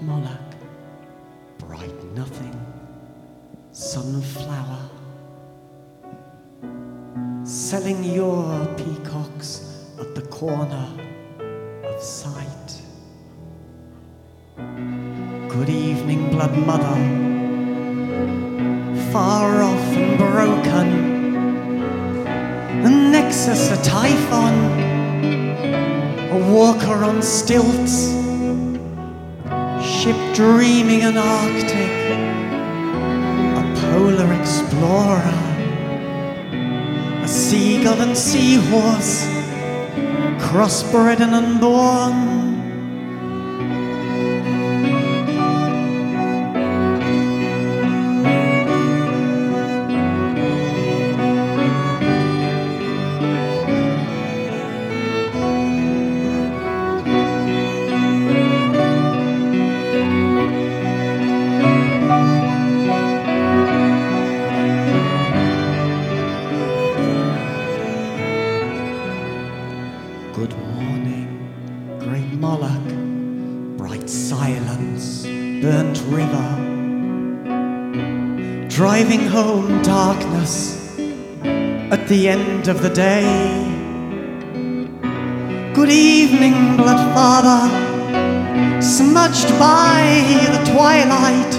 Moloch, bright nothing, sunflower, selling your peacocks at the corner of sight. Good evening, blood mother, far off and broken, the nexus a typhon, a walker on stilts, ship dreaming an Arctic, a polar explorer, a seagull and seahorse, crossbred and unborn. Good morning, great Moloch, bright silence, burnt river, driving home darkness at the end of the day. Good evening, blood father, smudged by the twilight,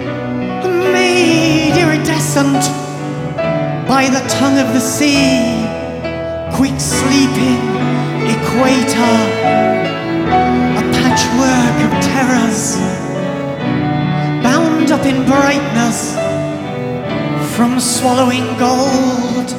made iridescent by the tongue of the sea, quick sleeping equator, a patchwork of terrors, bound up in brightness from swallowing gold.